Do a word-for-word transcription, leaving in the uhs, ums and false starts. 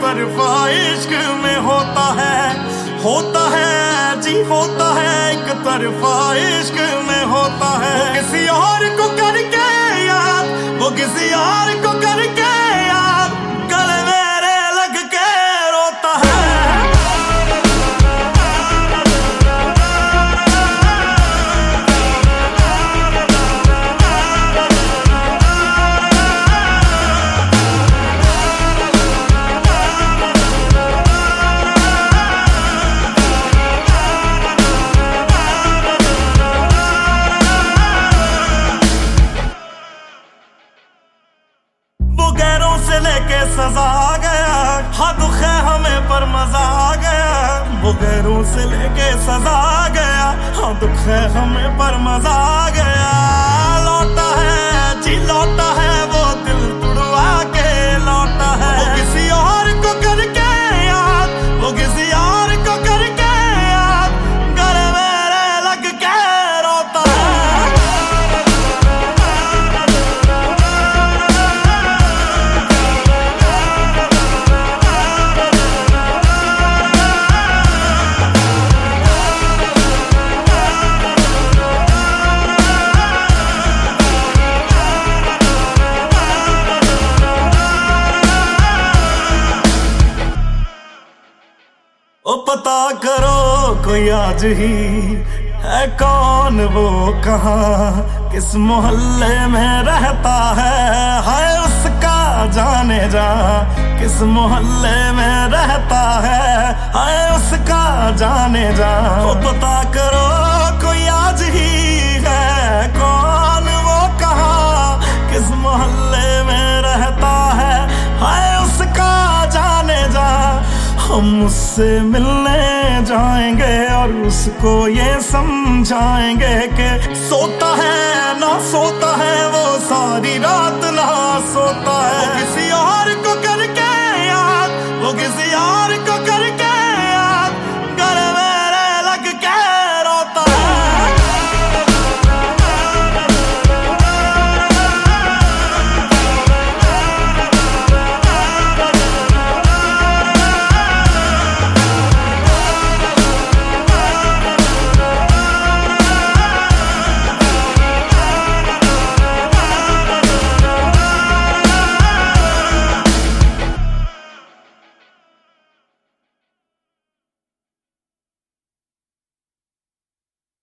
तरफा इश्क में होता है, होता है जी होता है, एक तरफा इश्क में होता है। वो किसी और को करके याद, वो किसी और को करके याद, गले मेरे लग के रोता है। गैरों से लेके सजा आ गया, हाँ दुख है हमें पर मजा आ गया। वो गैरों से लेके सजा आ गया, हाँ दुख है हमें पर मजा आ गया। लौटा है जी लौटा है, वो दिल तुड़वा के लौटा है। वो किसी और को करके याद, वो किसी और को करके याद, गले मेरे लग के रोता है। ओ पता करो कोई आज ही है कौन, वो कहाँ किस मोहल्ले में रहता है। हाय उसका जाने जा किस मोहल्ले में रहता है, हाय उसका जाने जा। ओ पता करो कोई आज ही है कौन, वो कहाँ किस मोहल्ले में रहता है, हाय उसका जाने जा। हम उससे मिलने जाएंगे और उसको ये समझाएंगे कि सोता है ना सोता है वो, सारी रात ना सोता है। वो किसी और